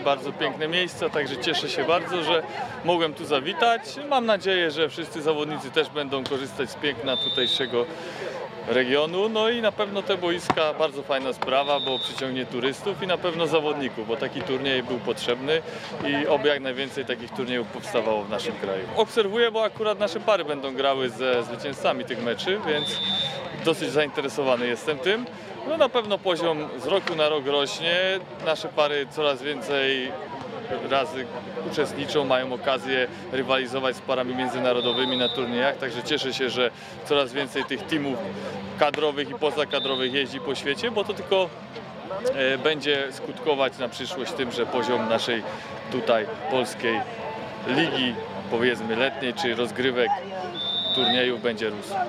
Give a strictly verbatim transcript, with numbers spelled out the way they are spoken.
bardzo piękne miejsca, także cieszę się bardzo, że mogłem tu zawitać. Mam nadzieję, że wszyscy zawodnicy też będą korzystać z piękna tutejszego regionu, no i na pewno te boiska, bardzo fajna sprawa, bo przyciągnie turystów i na pewno zawodników, bo taki turniej był potrzebny i oby jak najwięcej takich turniejów powstawało w naszym kraju. Obserwuję, bo akurat nasze pary będą grały ze zwycięzcami tych meczy, więc dosyć zainteresowany jestem tym. No na pewno poziom z roku na rok rośnie, nasze pary coraz więcej razy uczestniczą, mają okazję rywalizować z parami międzynarodowymi na turniejach, także cieszę się, że coraz więcej tych teamów kadrowych i pozakadrowych jeździ po świecie, bo to tylko e, będzie skutkować na przyszłość tym, że poziom naszej tutaj polskiej ligi, powiedzmy letniej, czy rozgrywek turniejów będzie rósł.